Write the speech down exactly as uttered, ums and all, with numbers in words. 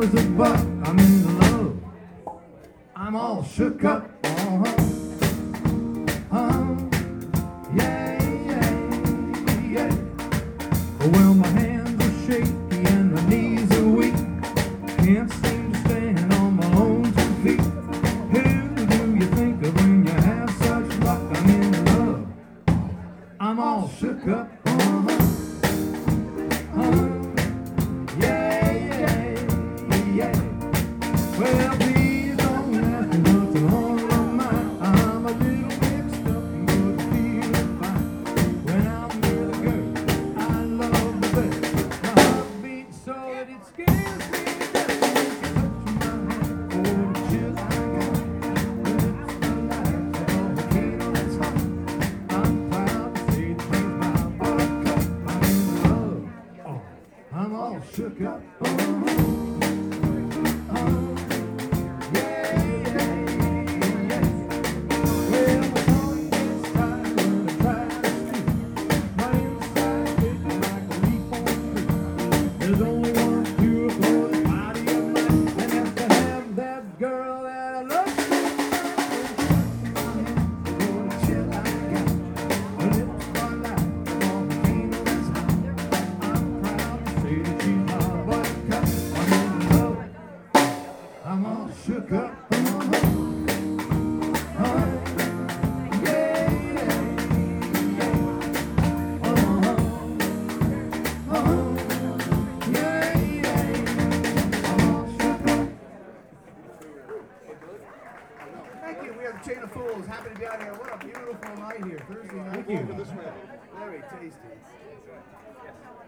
dollars a buck. I'm in love. I'm all shook up. Uh-huh. Uh-huh. Yeah, yeah, yeah. Well, my hands are shaky and my knees are weak. Can't seem to stand on my own two feet. Who do you think of when you have such luck? I'm in love. I'm all shook up. Uh-huh. Uh-huh. Yeah, yeah, yeah. Well, please don't ask me what's on my mind. I'm a little mixed up, but feeling fine. When I'm with a girl I love the best, my heart beats so that it scares me to death. When she touches my hand, oh, the chills I got. The lips are like a volcano that's hot. I'm proud to say that she's my buttercup. I'm in love. Oh, I'm all shook up. Uh-huh. There's only one cure for this body of mine, and that's to have that girl that I love. For the chill I got, her lips are like a volcano that's hot. I'm proud to say that she's my buttercup. I'm in love. I'm all shook up. Uh-huh. Uh-huh. Yeah, yeah, yeah. Uh-huh. Uh-huh. Thank you. We have Chain of Fools. Happy to be out here. What a beautiful night here. Thursday night. Thank you. Very tasty.